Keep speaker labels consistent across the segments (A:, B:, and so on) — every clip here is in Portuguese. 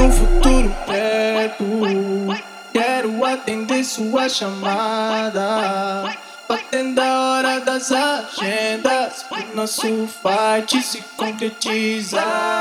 A: num futuro perto, quero atender sua chamada, batendo a hora das agendas, pro nosso fight se concretizar.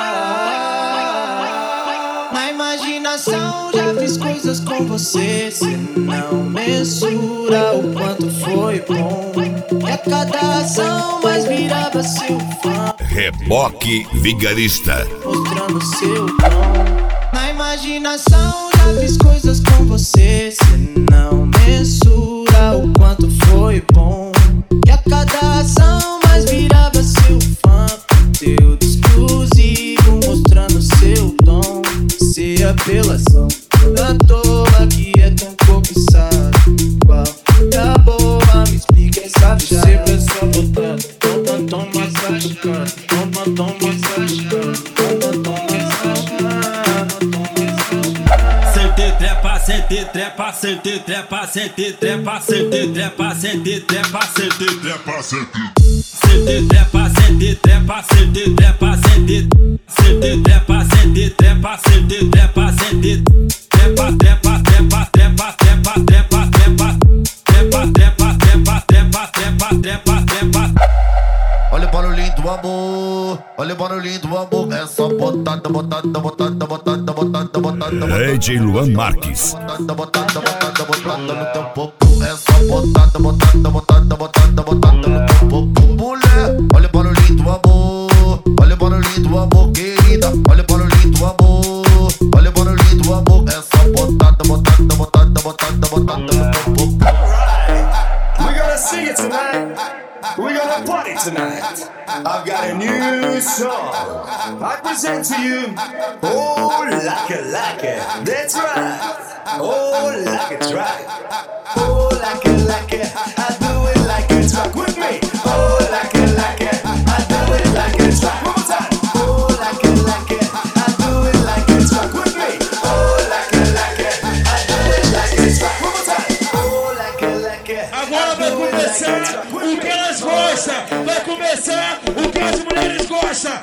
A: Na imaginação já fiz coisas com você, cê não mensura o quanto foi bom. E a cada ação mais virava seu fã.
B: Reboque Vigarista,
A: mostrando seu tom. Na imaginação já fiz coisas com você, cê não mensura o quanto foi bom. E a cada ação mais virava seu fã. Conteúdo exclusivo mostrando seu tom. Se apelação da toa que é tão cobiçado, qual é a boa? Me explica essa chave. Sempre é só botando tom massageando, tom massageando, tom
C: sente trepa, sente trepa, sente trepa, sente trepa, sente trepa, sente trepa, sente trepa, sente trepa, sente trepa, sente trepa, sente trepa, sente trepa, sente trepa, sente trepa, trepa, trepa, trepa, trepa, trepa, trepa, trepa, trepa, trepa, trepa, trepa, trepa, trepa.
D: Olha o barulhinho do amor, olha o barulhinho do amor. É só botada, botada, botada, botada, botada, botada.
B: DJ Luan Marques.
D: Botada, botada, botada, botada no teu popô. É só botada, botada, botada, botada, botada no teu popô. Mulher, olha o barulhinho do amor, olha o barulhinho do amor, querida. Olha o barulhinho do amor, olha o barulhinho do amor. É só botada, botada, botada, botada, botada no teu popô.
E: We gonna sing it tonight. We gonna party tonight. I've got a new song I present to you. Oh, like it, that's right. Oh, like it's right. Oh, like it, I do it like it's right. With me. Oh, like it, I do it like it's right. One more time. Oh, like it, I do it like it's right. With me. Oh, like it, I do it like it's right. One more time. Oh, like it.
C: Agora vai começar o que elas gostam. Vai começar o que as mulheres gostam.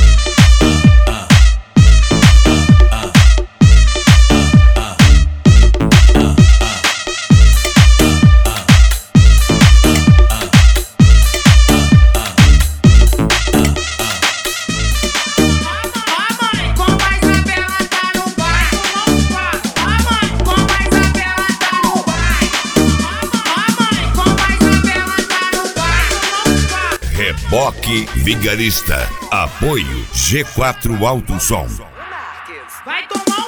B: Reboque Vigarista. Apoio G4 Alto Som.
F: Vai tomar